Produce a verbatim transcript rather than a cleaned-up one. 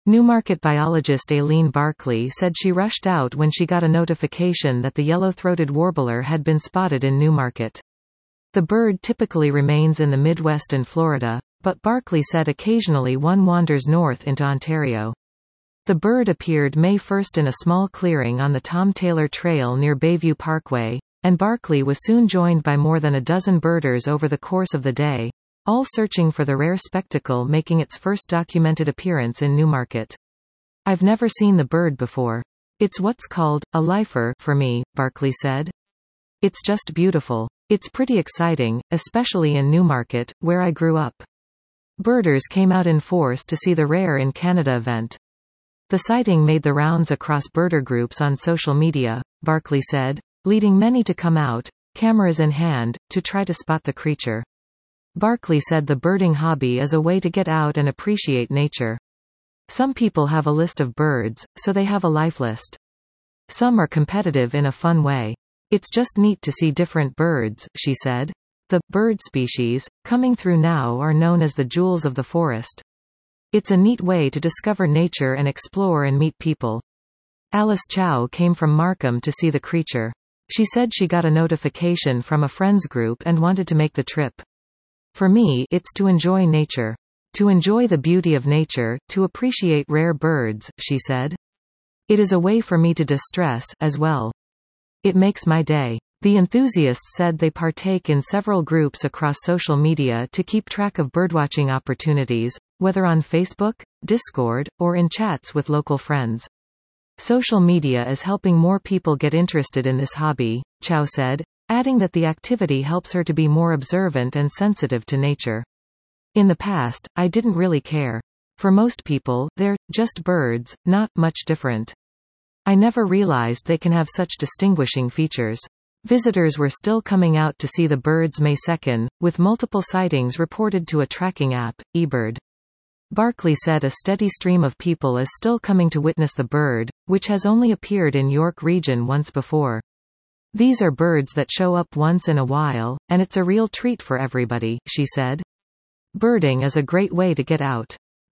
Newmarket biologist Aileen Barkley said she rushed out when she got a notification that the yellow-throated warbler had been spotted in Newmarket. The bird typically remains in the Midwest and Florida, but Barkley said occasionally one wanders north into Ontario. The bird appeared May first in a small clearing on the Tom Taylor Trail near Bayview Parkway, and Barkley was soon joined by more than a dozen birders over the course of the day, all searching for the rare spectacle making its first documented appearance in Newmarket. "I've never seen the bird before. It's what's called a lifer for me," Barkley said. "It's just beautiful. It's pretty exciting, especially in Newmarket, where I grew up." Birders came out in force to see the Rare in Canada event. The sighting made the rounds across birder groups on social media, Barkley said, leading many to come out, cameras in hand, to try to spot the creature. Barkley said the birding hobby is a way to get out and appreciate nature. Some people have a list of birds, so they have a life list. Some are competitive in a fun way. "It's just neat to see different birds," she said. The bird species coming through now are known as the jewels of the forest. "It's a neat way to discover nature and explore and meet people." Alice Chow came from Markham to see the creature. She said she got a notification from a friends group and wanted to make the trip. "For me, it's to enjoy nature. To enjoy the beauty of nature, to appreciate rare birds," she said. "It is a way for me to distress, as well. It makes my day." The enthusiasts said they partake in several groups across social media to keep track of birdwatching opportunities, whether on Facebook, Discord, or in chats with local friends. "Social media is helping more people get interested in this hobby," Chow said, adding that the activity helps her to be more observant and sensitive to nature. "In the past, I didn't really care. For most people, they're just birds, not much different. I never realized they can have such distinguishing features." Visitors were still coming out to see the birds May second, with multiple sightings reported to a tracking app, eBird. Barkley said a steady stream of people is still coming to witness the bird, which has only appeared in York Region once before. "These are birds that show up once in a while, and it's a real treat for everybody," she said. "Birding is a great way to get out.